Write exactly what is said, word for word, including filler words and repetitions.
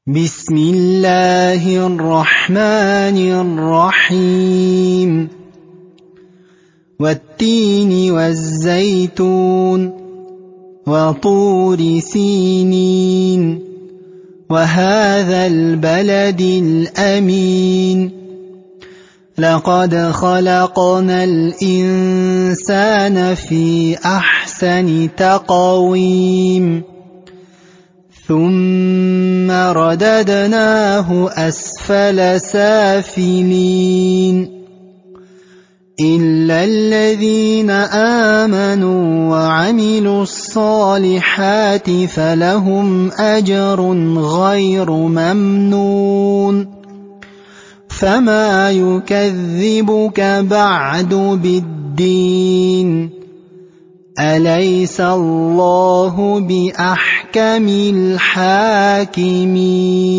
بسم الله الرحمن الرحيم والتين والزيتون وطور سينين وهذا البلد الأمين لقد خلقنا الإنسان في أحسن تقويم ثم رددناه أسفل سافلين إلا الذين آمنوا وعملوا الصالحات فلهم أجر غير ممنون فما يكذبك بعد بالدين أليس الله بأحكم الحاكمين